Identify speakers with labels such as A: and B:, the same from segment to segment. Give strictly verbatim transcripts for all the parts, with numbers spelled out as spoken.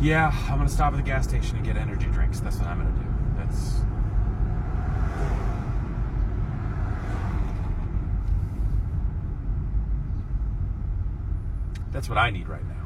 A: Yeah, I'm going to stop at the gas station and get energy drinks. That's what I'm going to do. That's... That's what I need right now.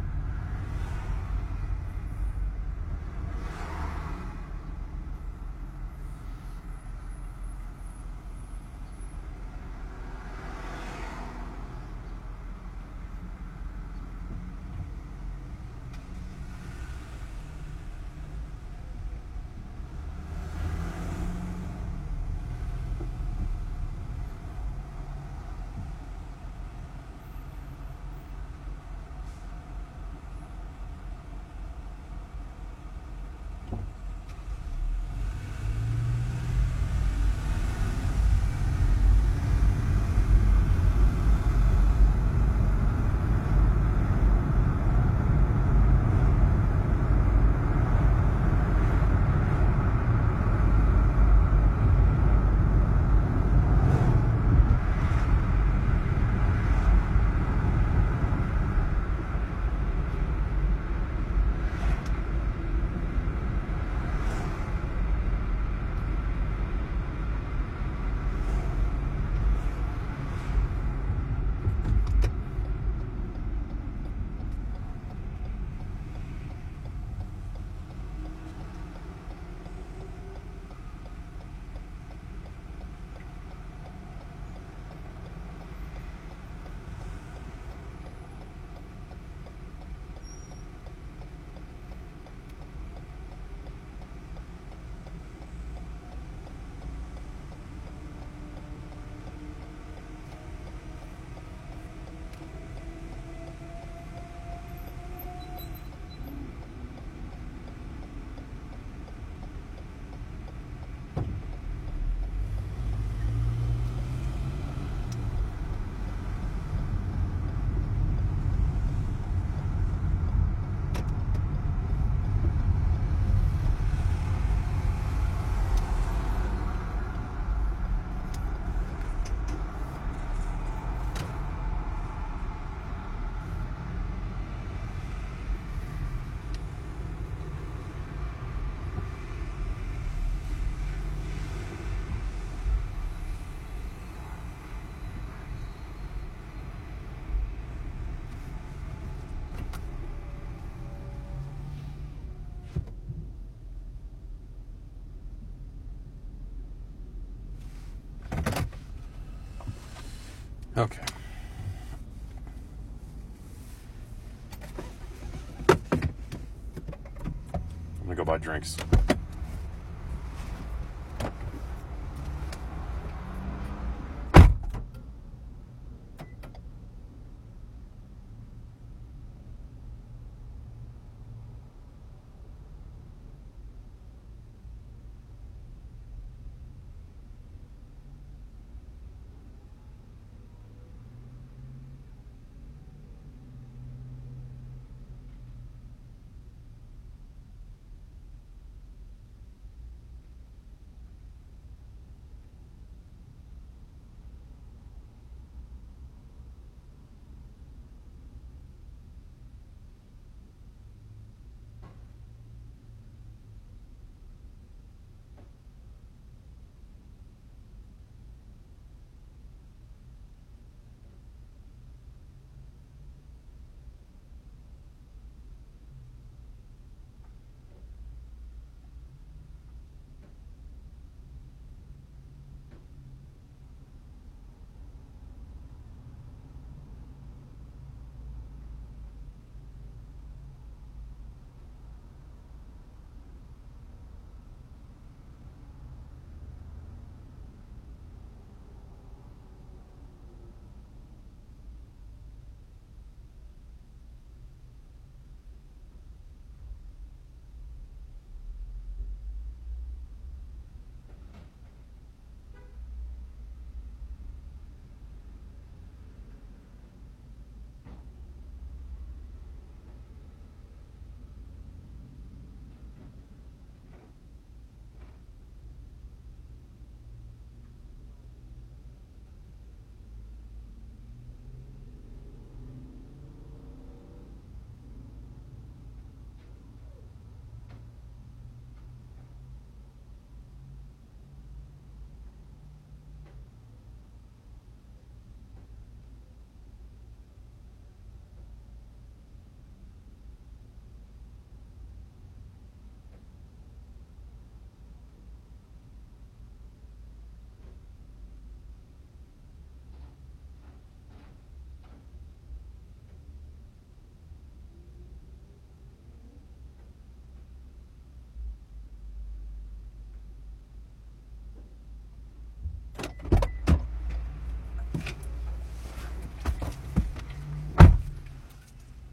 A: Okay. I'm gonna go buy drinks.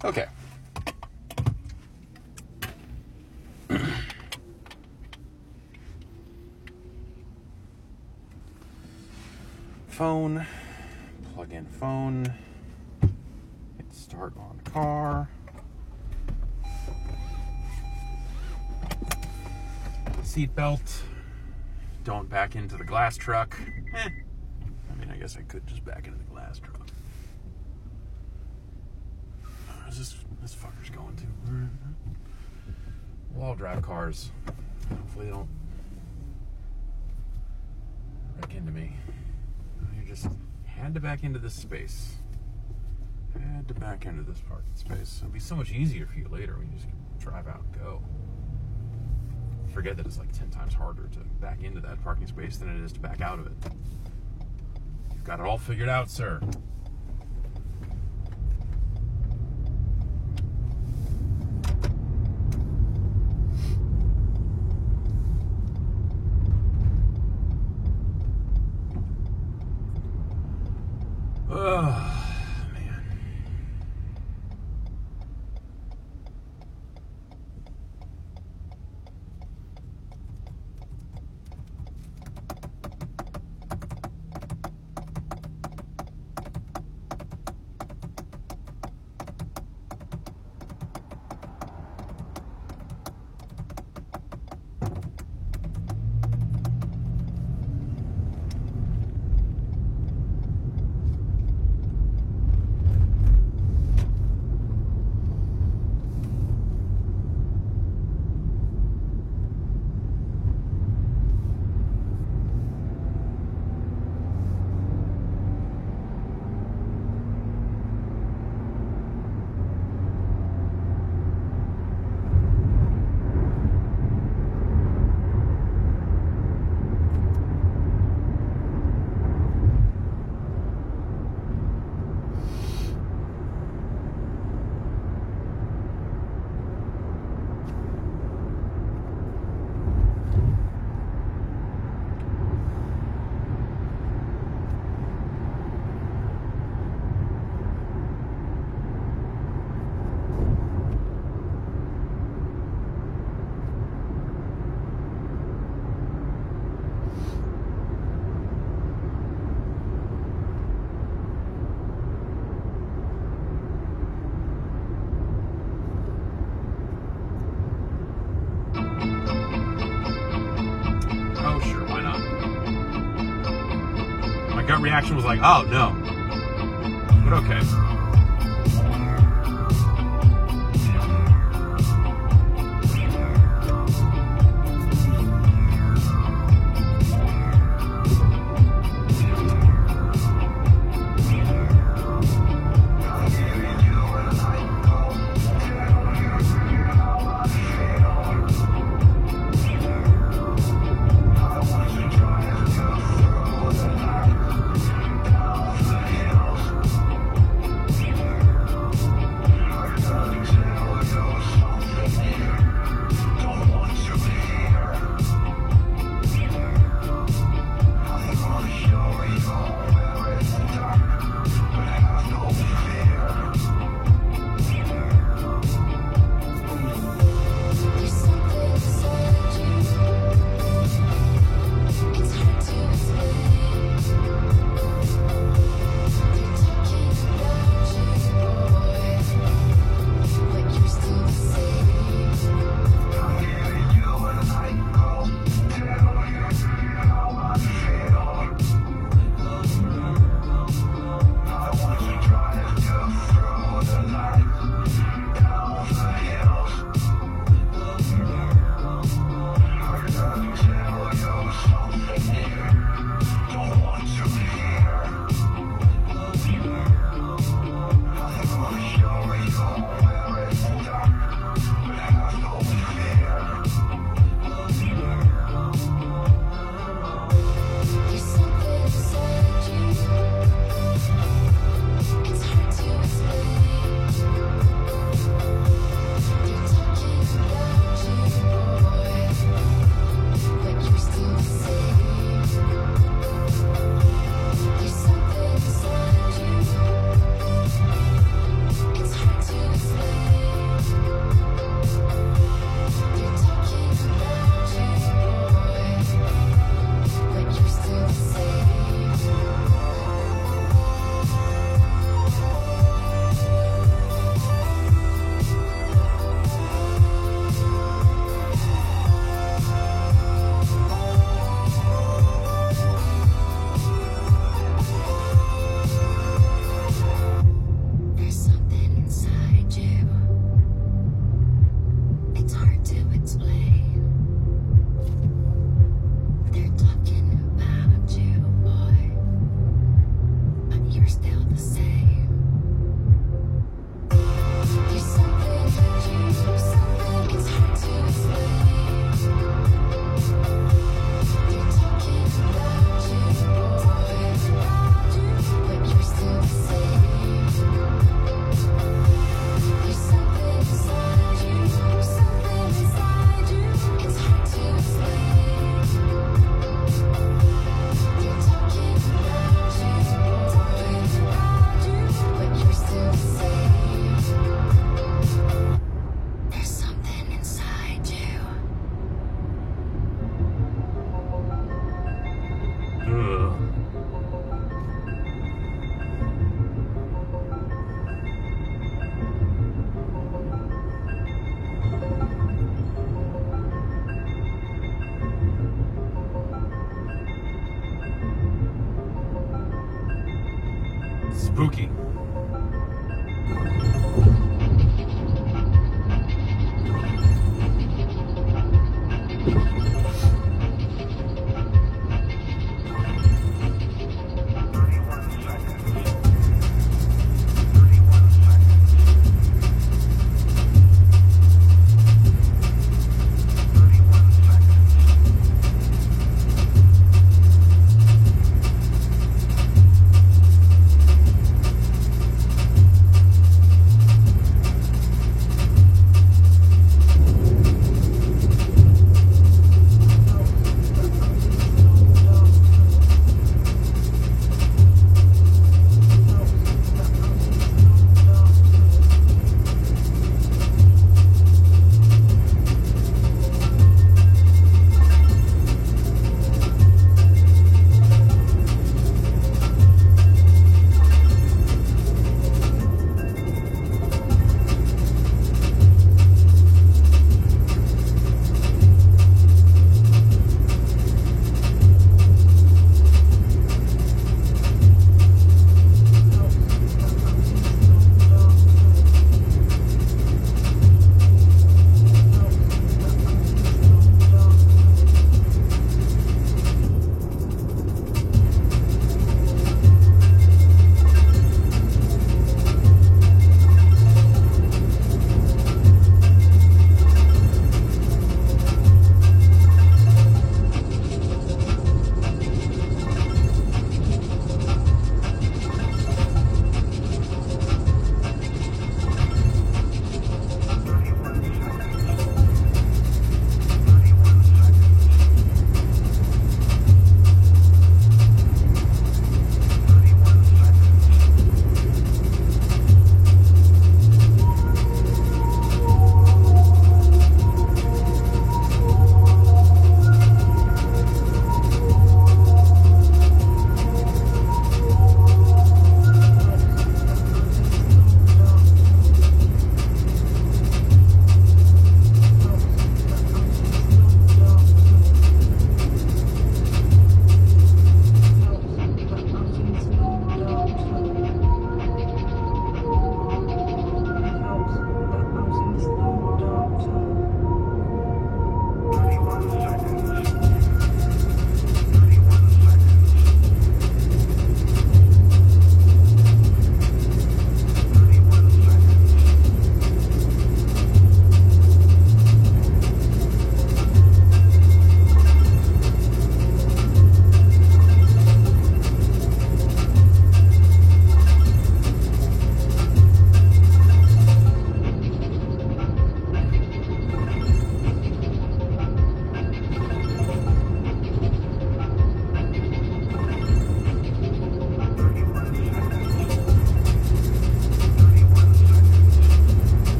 A: Okay. Phone. Plug in phone. Hit start on car. Seatbelt. Don't back into the glass truck. Eh. I mean, I guess I could just back into the glass truck. Where's this, this fucker's going to? We'll all drive cars. Hopefully they don't wreck into me. You just had to back into this space. Had to back into this parking space. It'll be so much easier for you later when you just drive out and go. Forget that it's like ten times harder to back into that parking space than it is to back out of it. You've got it all figured out, sir. Oh, man. Gut reaction was like, oh no. But okay.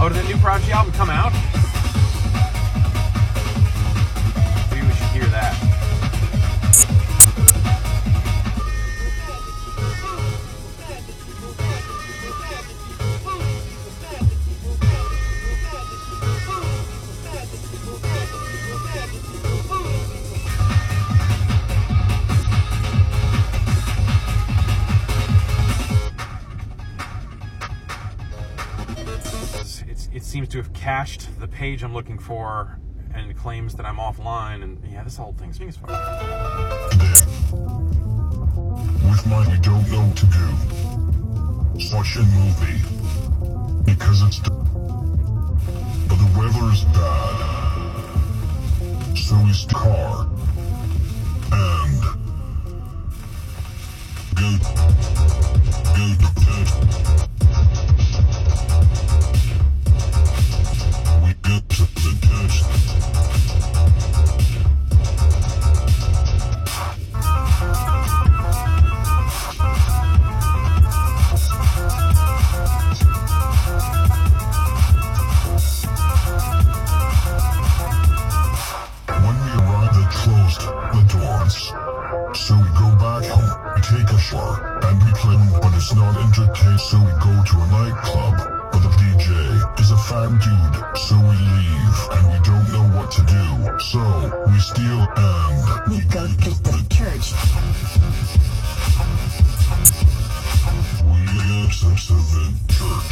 A: Oh, did the new Prodigy album come out? Maybe we should hear that. It seems to have cached the page I'm looking for and claims that I'm offline, and yeah, this whole thing's being fun.
B: With mine, we don't know what to do. Watch a movie. Because it's d- but the weather is bad. So we stay car. And go go to bed. So we go back home, we take a shower, and we play, but it's not entertaining. So we go to a nightclub, but the D J is a fat dude. So we leave, and we don't know what to do. So we steal and
C: we go to the church.
B: We get to the church.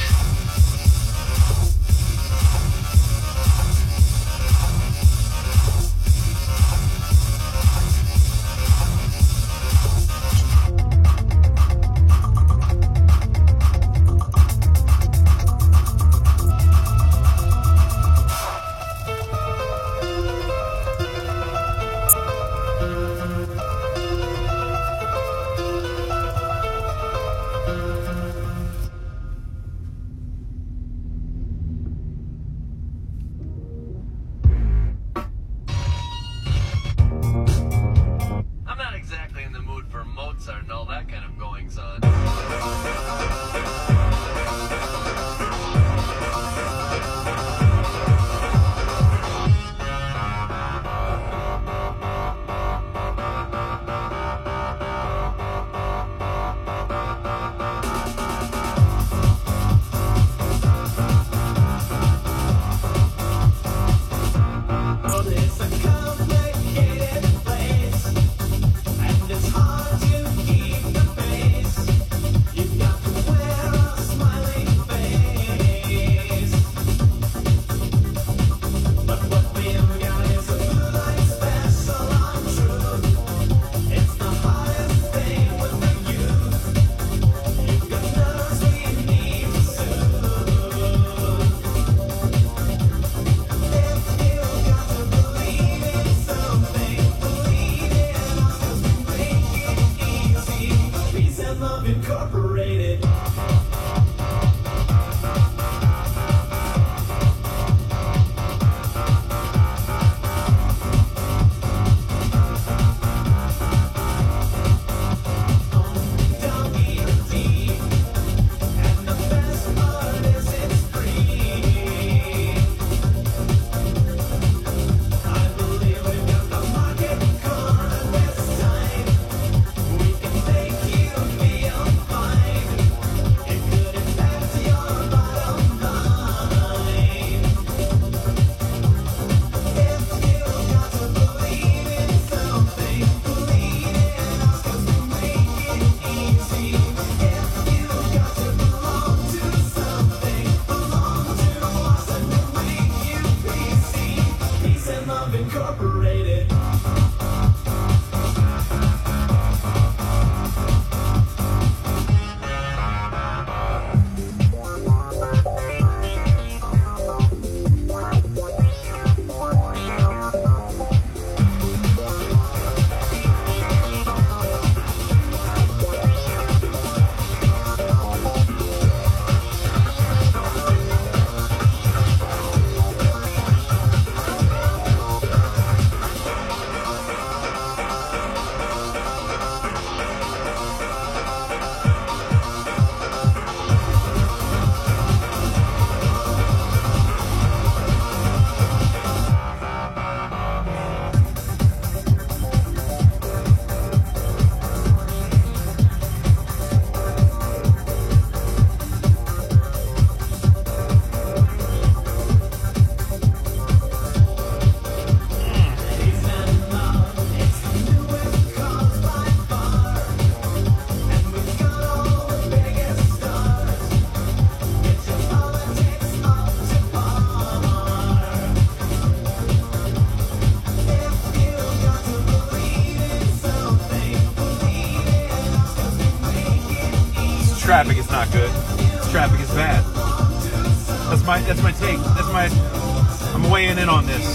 A: that's my take. That's my. I'm weighing in on this.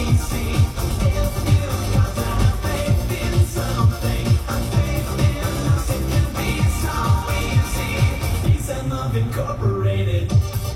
D: Incorporated.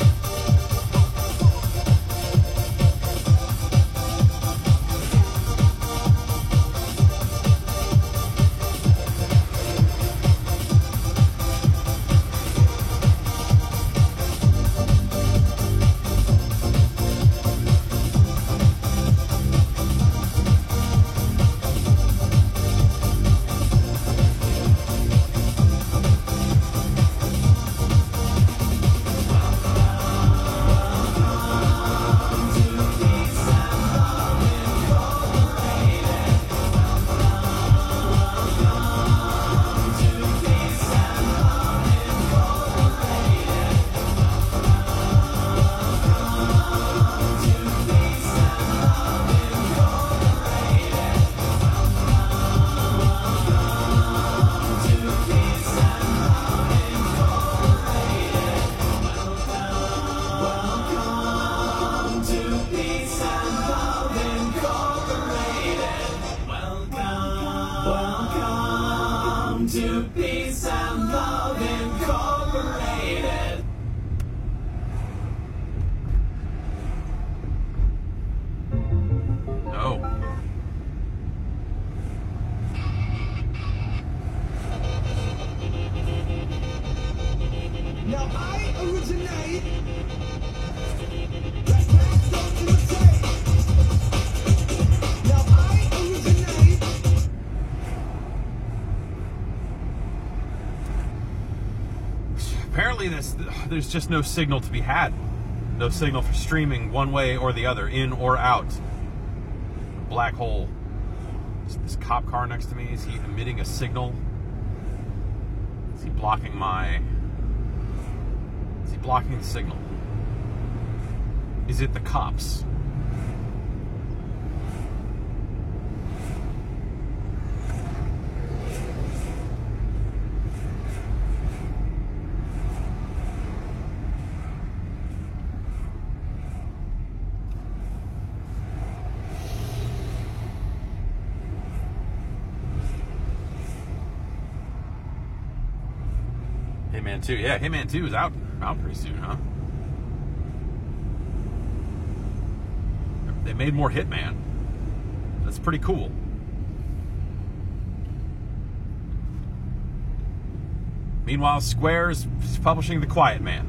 D: To Peace and Love Incorporated.
A: No.
D: Now I originate. Let's take some to the tape. Now I originate.
A: Apparently, this, there's just no signal to be had. No signal for streaming one way or the other, in or out. Black hole. Is this cop car next to me, is he emitting a signal? Is he blocking my... Is he blocking the signal? Is it the cops? Hitman two, yeah, Hitman two is out out pretty soon, huh? They made more Hitman. That's pretty cool. Meanwhile, Square's publishing The Quiet Man.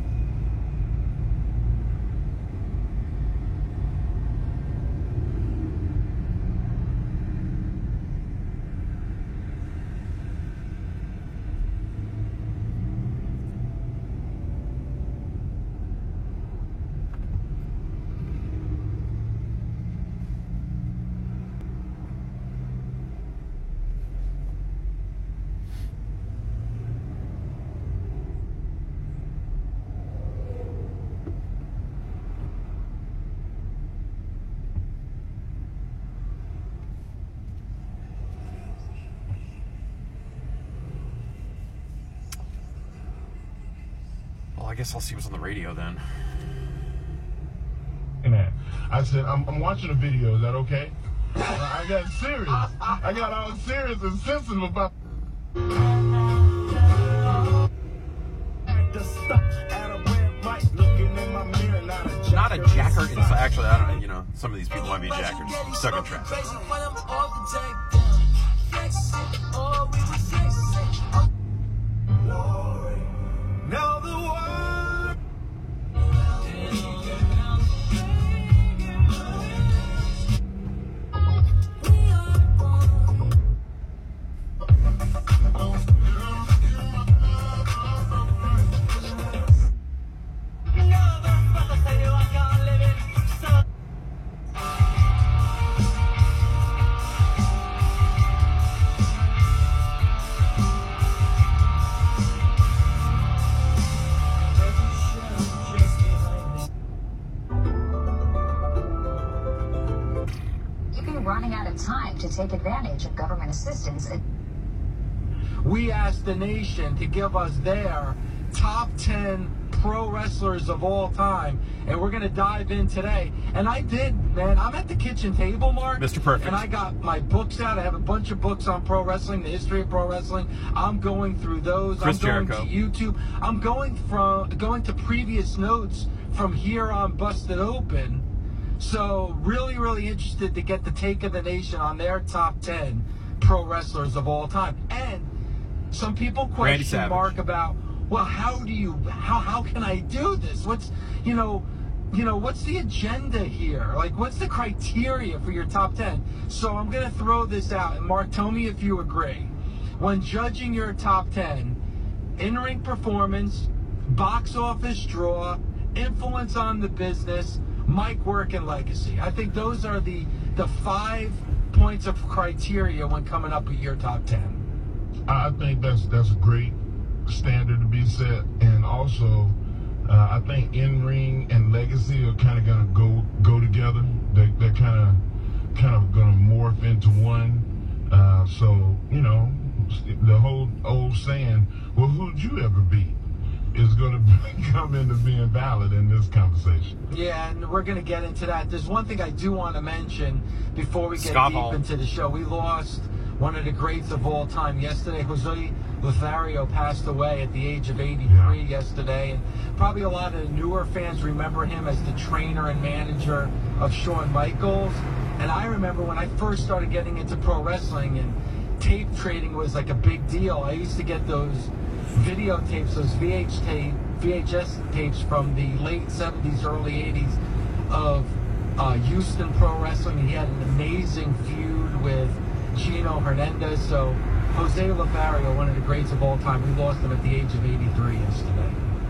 A: Well, I guess I'll see what's on the radio then.
B: Man, I said, I'm, I'm watching a video. Is that okay? I got serious. I got all serious and sensitive about.
A: Not a jacker inside. Actually, I don't know. You know, some of these people might be jackers. Stuck in traffic.
D: Now the world.
C: Running out of time to take advantage of government assistance.
D: We asked the nation to give us their top ten
E: pro wrestlers of all time, and we're gonna dive in today. And I did, man. I'm at the kitchen table, Mark.
A: Mister Perfect.
E: And I got my books out. I have a bunch of books on pro wrestling, the history of pro wrestling. I'm going through those.
A: Chris
E: I'm going
A: Jericho.
E: to YouTube. I'm going from going to previous notes from here on Busted Open. So really, really interested to get the take of the nation on their top ten pro wrestlers of all time. And some people
A: Randy
E: question
A: Savage.
E: Mark about, well, how do you, how how can I do this? What's, you know, you know, what's the agenda here? Like, what's the criteria for your top ten? So I'm gonna throw this out, and Mark, tell me if you agree. When judging your top ten, in-ring performance, box office draw, influence on the business, mic work, and legacy. I think those are the the five points of criteria when coming up with your top ten.
F: I think that's that's a great standard to be set, and also uh, I think in-ring and legacy are kind of gonna go go together. They they're kind of kind of gonna morph into one. Uh, so you know, the whole old saying, "Well, who'd you ever beat?" is going to come into being valid in this conversation.
E: Yeah, and we're going to get into that. There's one thing I do want to mention before we get
A: Scott
E: deep
A: Hall.
E: into the show. We lost one of the greats of all time yesterday. Jose Lothario passed away at the age of eighty-three
F: Yeah.
E: yesterday. And probably a lot of the newer fans remember him as the trainer and manager of Shawn Michaels. And I remember when I first started getting into pro wrestling and tape trading was like a big deal. I used to get those videotapes, those V H tape, V H S tapes from the late seventies, early eighties of uh, Houston Pro Wrestling. He had an amazing feud with Gino Hernandez. So Jose Lothario, one of the greats of all time, we lost him at the age of eighty-three yesterday.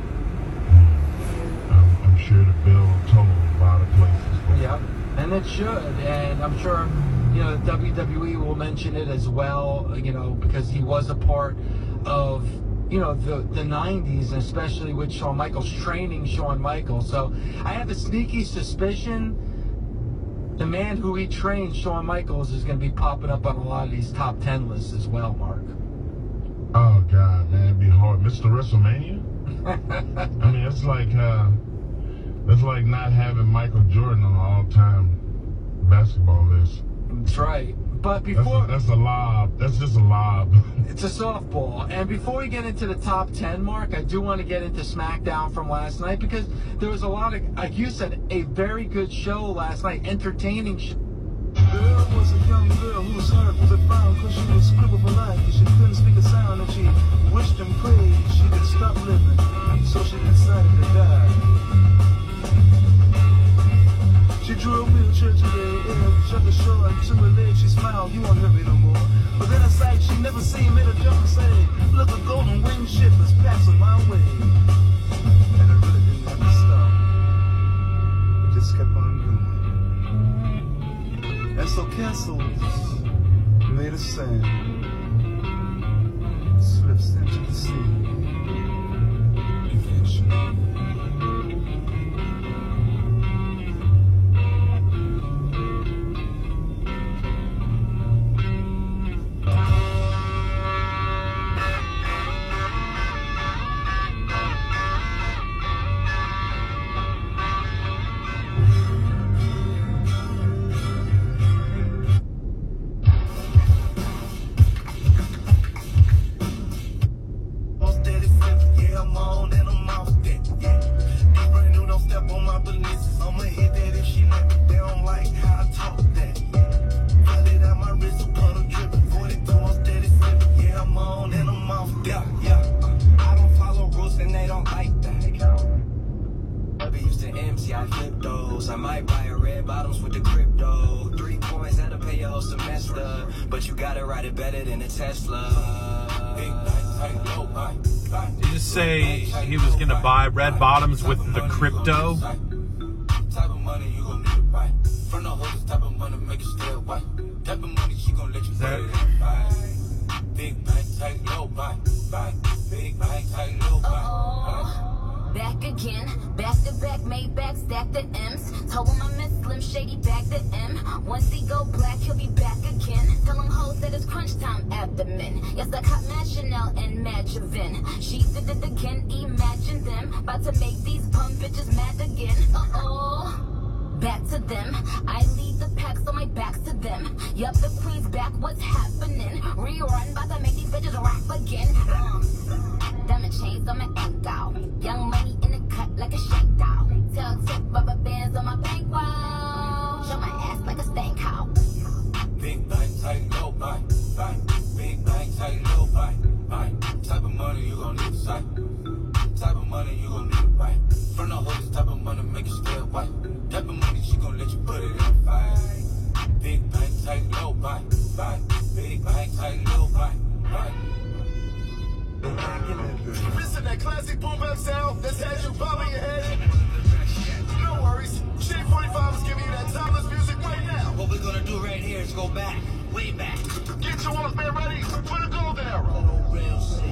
F: I'm, I'm sure the bill told a lot of places. for
E: Yep, and it should, and I'm sure, you know, W W E will mention it as well, you know, because he was a part of, you know, the, the nineties, especially with Shawn Michaels, training Shawn Michaels. So I have a sneaky suspicion the man who he trained, Shawn Michaels, is going to be popping up on a lot of these top ten lists as well, Mark.
F: Oh God, man, it'd be hard. Mister WrestleMania? I mean, it's like uh, it's like not having Michael Jordan on the all-time basketball list.
E: That's right. But
F: That's
E: before...
F: a, that's a lob. That's just a lob.
E: It's a softball. And before we get into the top ten, Mark, I do want to get into SmackDown from last night because there was a lot of, like you said, a very good show last night, entertaining show.
D: Girl was a young girl who was hurt but found cause she was crippled for life. She couldn't speak a sound and she wished and prayed she could stop living. So she decided to die. She drew a wheelchair to the air, shut the shore and to her leg she smiled, you won't hurt me no more. But then a sight she never seen made her jump and say, look, a golden winged ship is passing my way. And it really didn't have to stop. It just kept on going. And so castles made of sand slips into the sea eventually.
A: Buy red bottoms with the crypto.
D: Type of money you gon' need to buy. From the hoes, type of money make you still buy. Type of money she gon' let you buy. Big bank, tight, low buy. Buy. Big bank, tight, low buy.
G: Back again, back to back, made back, stack the M's. Told him I miss Slim Shady, back the M. Once he go black, he'll be back again. Tell him hoes that it's crunch time at the men. Yes, I caught Mad Chanel and Mad Javin. She did it again, imagine them. About to make these bum bitches mad again. Uh-oh. Back to them. I lead the pack, so my back's to them. Yup, the queen's back, what's happening? Rerun, about to make these bitches rap again. Um, diamond chains on my ankle. Young money in the cut like a shake doll. Tell tip rubber bands on my bankroll. Show my ass like a stank cow.
H: Big bang, tight, low bang, bang. Big bang, tight, low bang, bang. Type of money you gon' need to sight. Type of money you gon' need to buy. From the hood, type of money make you stay white. Type of money she gon' let you put it in a fight. Big bang, tight, low bang, bang. Big bang, tight, low bang, bang.
D: Missing that classic boom bap sound that's had you bobbing your head. No worries. Shade forty-five is giving you that timeless music right now.
H: What we're gonna do right here is go back, way back.
D: Get your Walkman ready for the golden era.
H: Oh, real sick.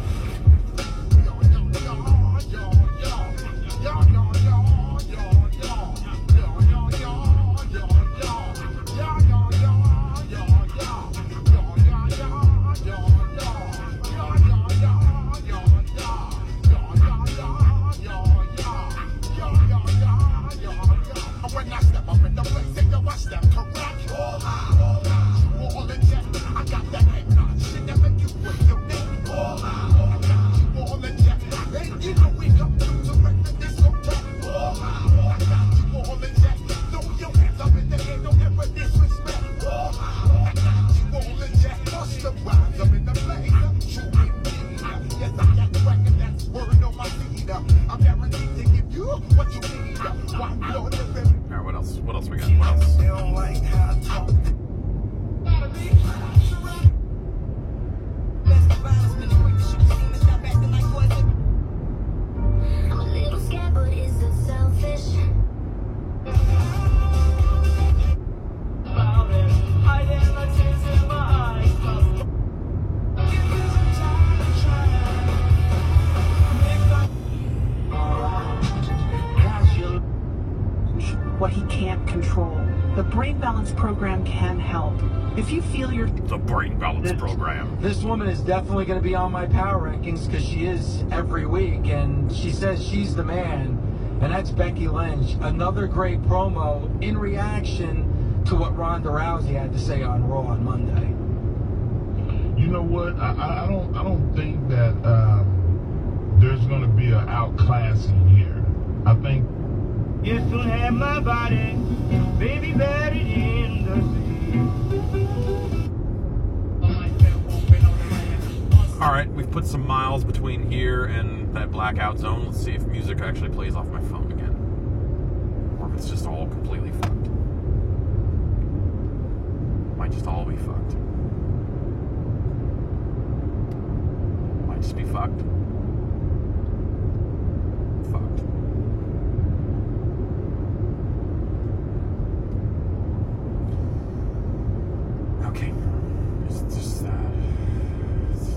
D: When I step up in the place, they go watch them correct. All high, all high, all in check. I got that head nod, shit that make you wait your name. All high, all high, all in check. Hey, you know we come through to wreck the discotheque. All high, all high, all in check. Throw your hands up in the air, don't ever disrespect. All high, all high, all in check. Bust the rhymes, I'm in the place. True indeed. Yes, I got the record, that's word on my feed. I'm guaranteed to give you what you need. Why blow the river?
A: Alright, what else? What else we got? What else?
D: They don't like how I talk.
G: I'm a little scared, but is it selfish?
I: What he can't control. The Brain Balance program can help. If you feel you're
A: The Brain Balance program.
E: This woman is definitely going to be on my power rankings because she is every week, and she says she's the man, and that's Becky Lynch. Another great promo in reaction to what Ronda Rousey had to say on Raw on Monday.
F: You know what? I, I, I don't. I don't think that um, there's going to be an outclassing here. I think.
D: You still have my body, baby, buried in the sea.
A: Alright, we've put some miles between here and that blackout zone. Let's see if music actually plays off my phone again. Or if it's just all completely fucked. Might just all be fucked. Might just be fucked. Fucked. Okay. It's just, uh, it's-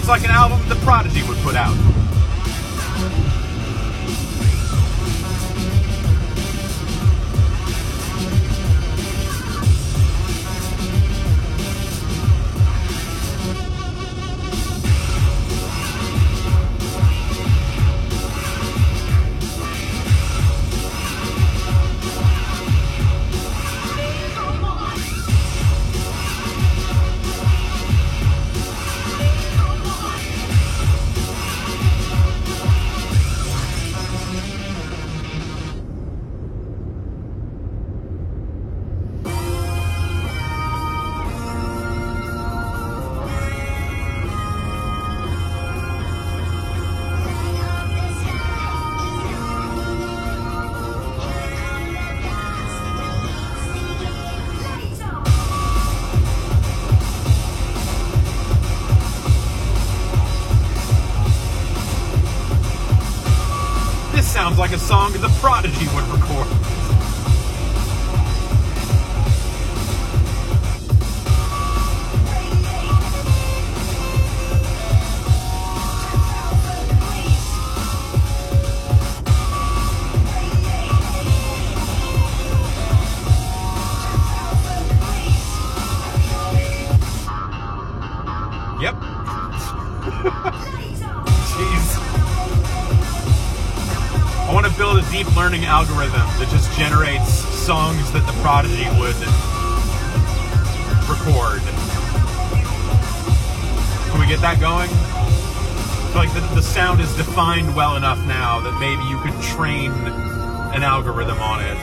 A: like an album The Prodigy would put out. Sounds like a song The Prodigy would record. Yep. Jeez. I want to build a deep learning algorithm that just generates songs that The Prodigy would record. Can we get that going? I feel like the, the sound is defined well enough now that maybe you could train an algorithm on it.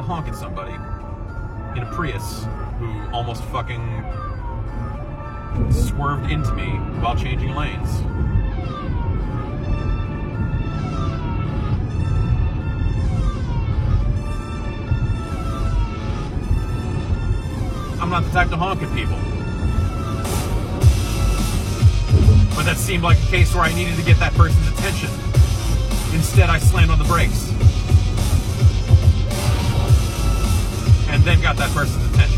A: honk at somebody in a Prius who almost fucking swerved into me while changing lanes. I'm not the type to honk at people. But that seemed like a case where I needed to get that person's attention. Instead, I slammed on the brakes. And then got that person's attention.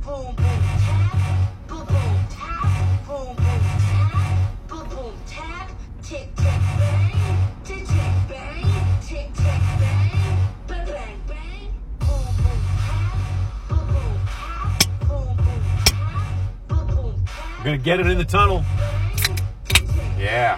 G: boom, boom, tap, boom, boom, tap, boom, boom, tap, boom, boom, tap, tick, tick, bang, tick, tick, bang, tick, tick, bang, bang, bang, bang, boom, boom, tap, boom, boom, tap, boom, boom, tap, boom, boom, tap.
A: We're gonna get it in the tunnel. Yeah.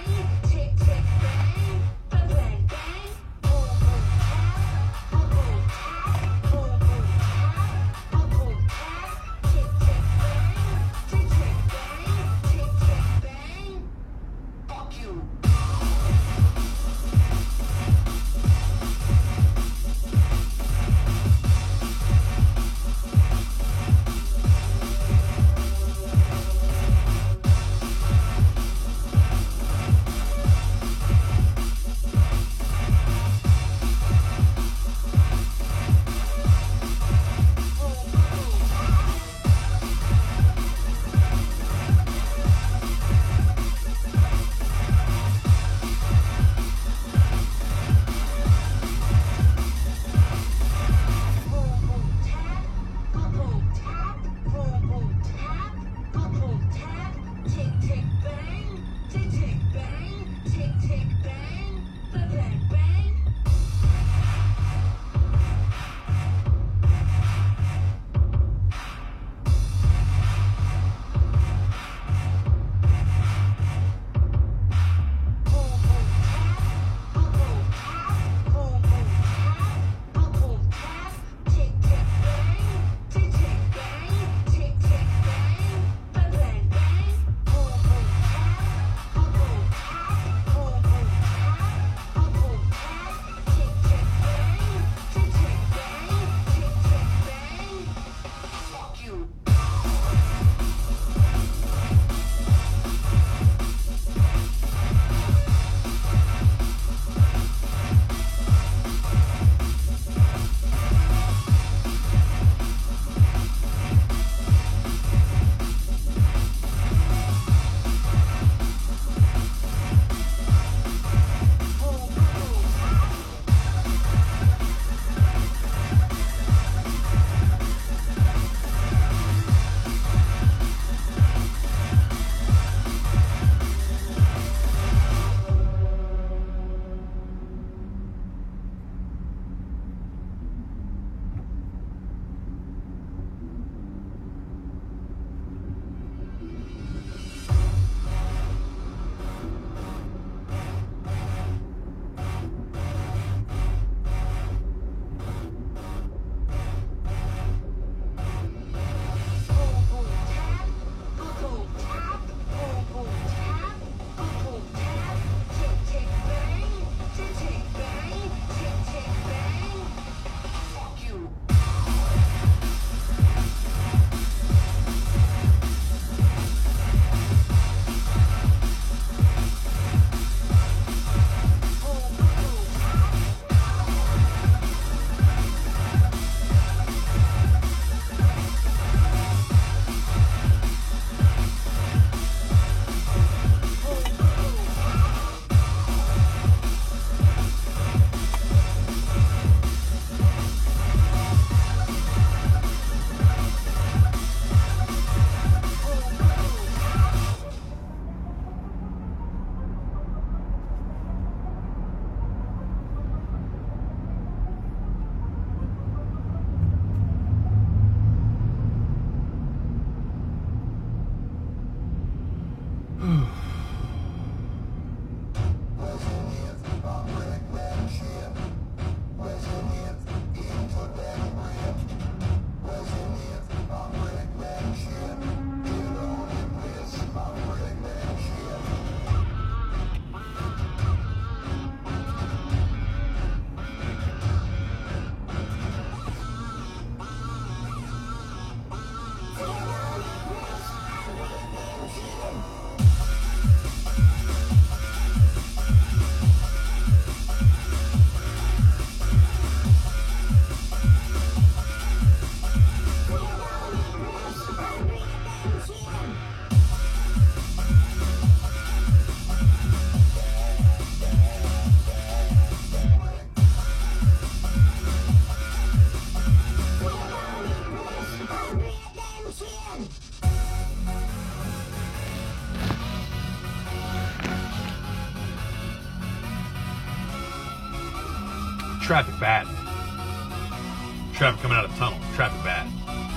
A: traffic bad. Traffic coming out of the tunnel. Traffic bad.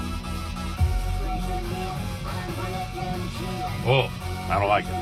A: Oh, I don't like it.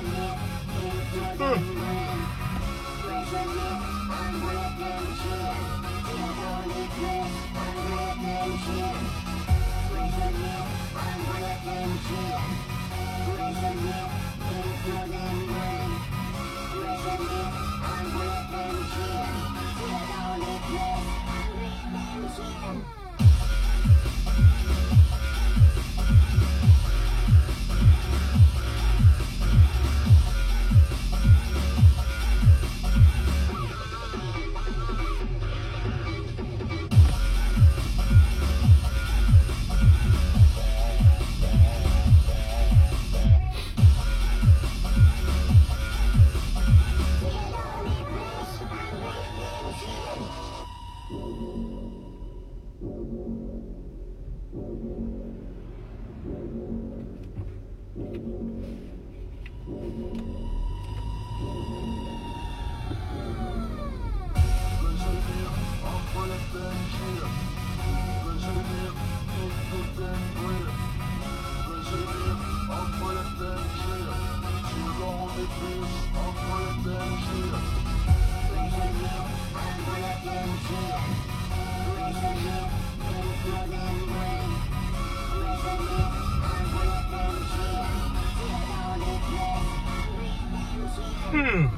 A: Hmm.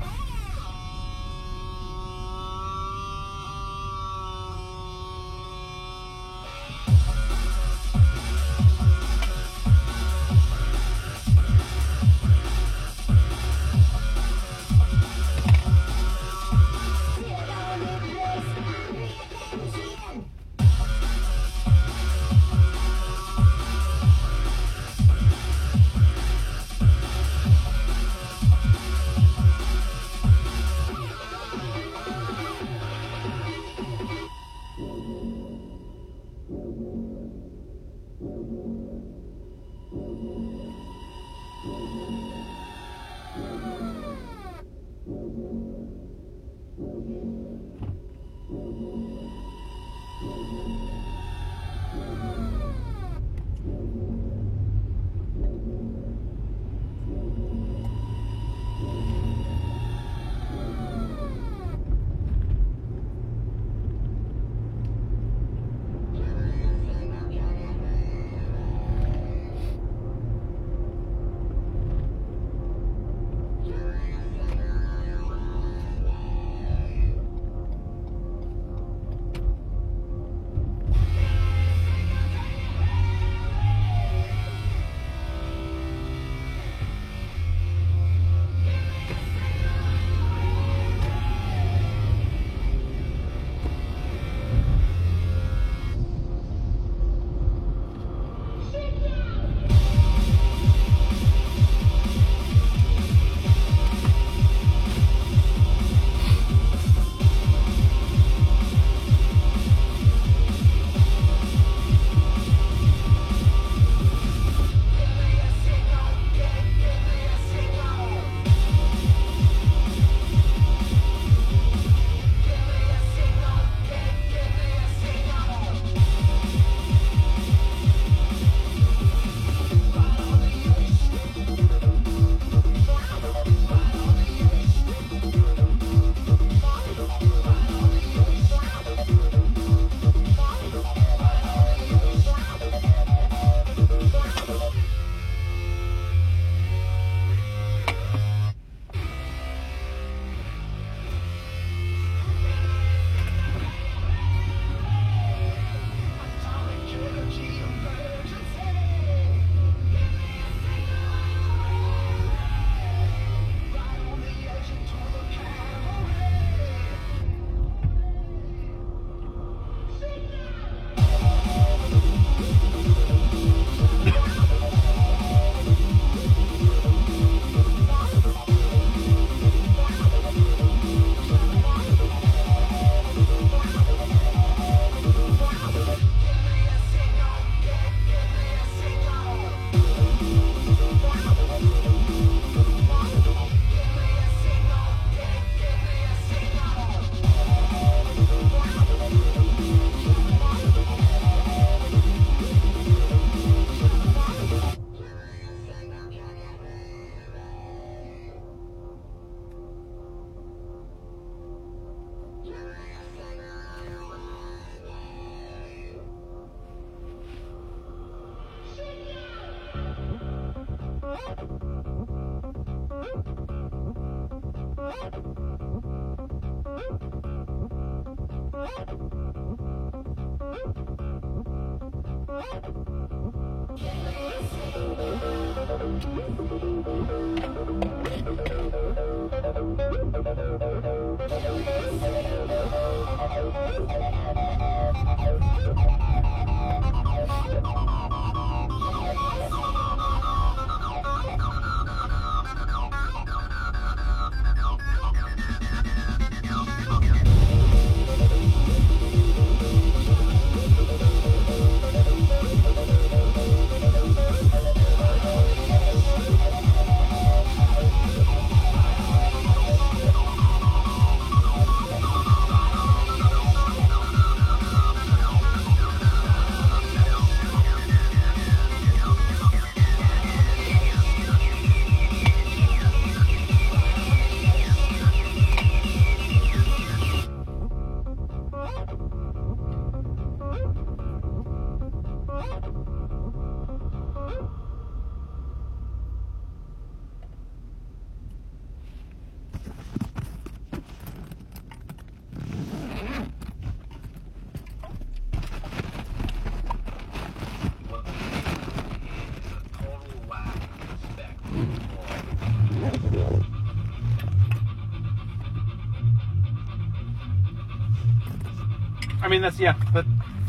A: I mean, that's, yeah, but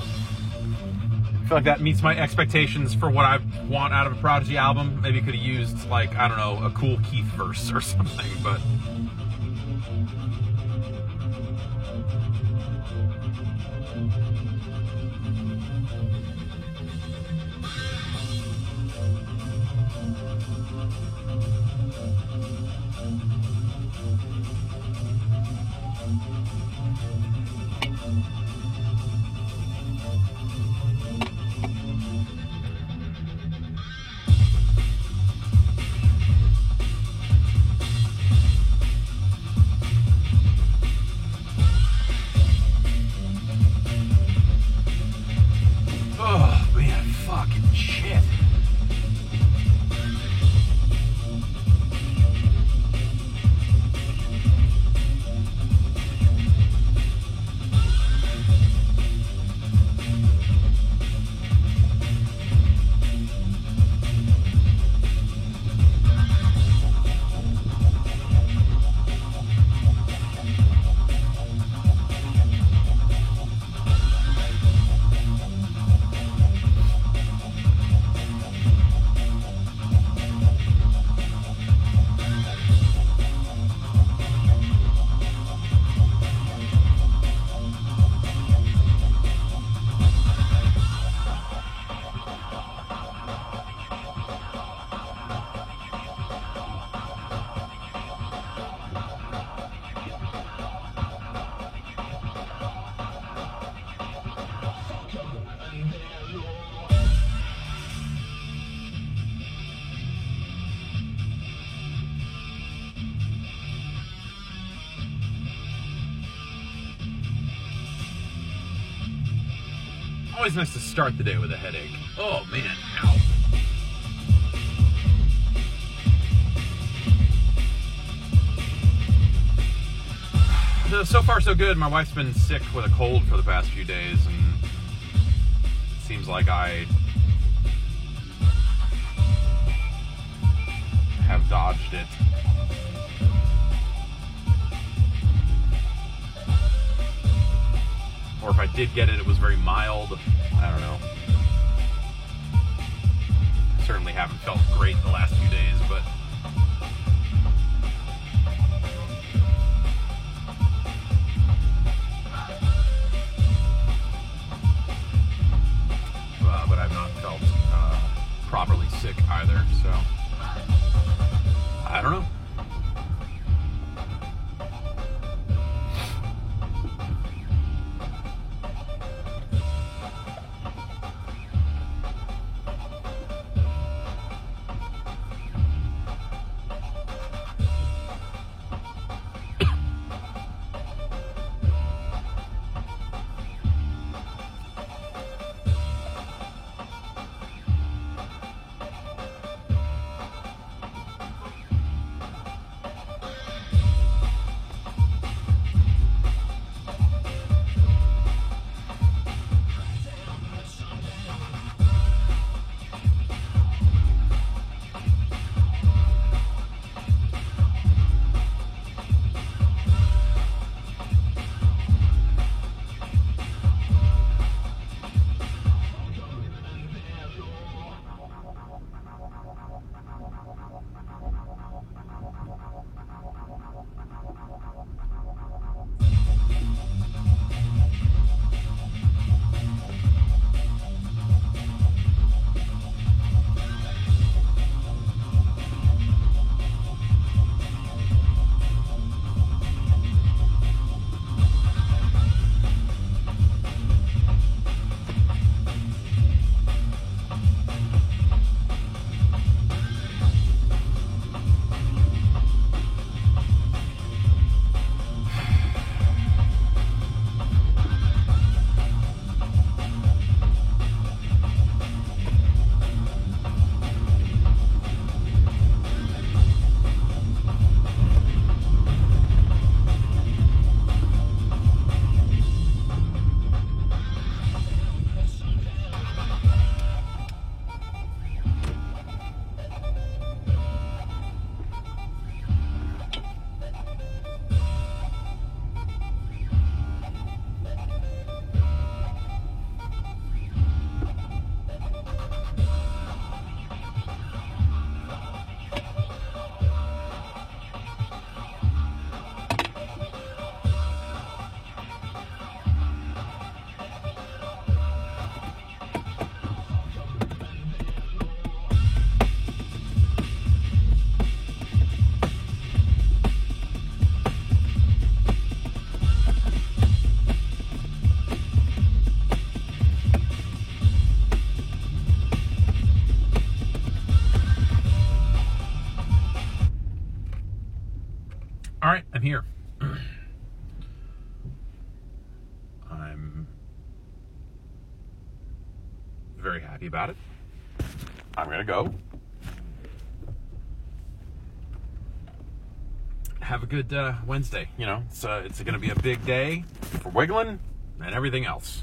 A: I feel like that meets my expectations for what I want out of a Prodigy album. Maybe could have used, like, I don't know, a cool Keith verse or something, but... Oh, man, fucking shit. Always nice to start the day with a headache. Oh man, ow. So, so far so good. My wife's been sick with a cold for the past few days, and it seems like I have dodged it. Or if I did get it, it was very mild. I don't know. I certainly haven't felt great the last few days, but... Uh, but I've not felt uh, properly sick either, so... I don't know. All right, I'm here. I'm very happy about it. I'm going to go. Have a good uh, Wednesday. You know, it's, uh, it's going to be a big day for Wiggling and everything else.